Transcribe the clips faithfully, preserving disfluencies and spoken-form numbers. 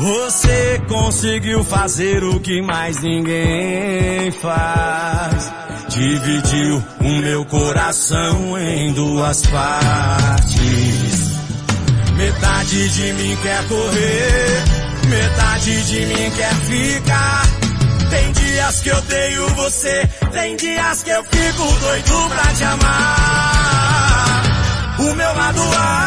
Você conseguiu fazer o que mais ninguém faz. Dividiu o meu coração em duas partes. Metade de mim quer correr, metade de mim quer ficar. Tem dias que eu odeio você, tem dias que eu fico doido pra te amar. O meu lado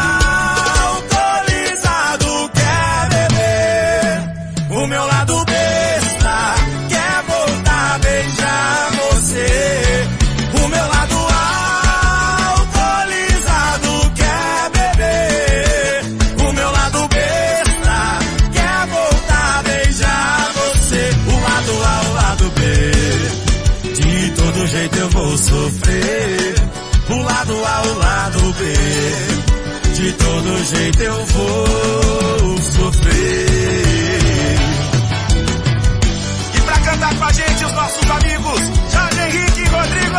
autorizado quer beber, o meu lado besta quer voltar a beijar você. O meu lado autorizado quer beber, o meu lado besta quer voltar a beijar você. O lado A, o lado B, de todo jeito eu vou sofrer. O lado A, o lado B, de todo jeito eu vou sofrer. E pra cantar com a gente os nossos amigos Jorge Henrique e Rodrigo.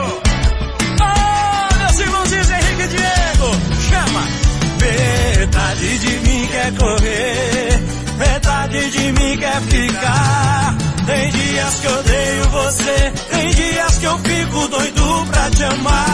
Oh, meus irmãozinhos Henrique e Diego, chama! Metade de mim quer correr, metade de mim quer ficar. Tem dias que eu odeio você, tem dias que eu fico doido pra te amar.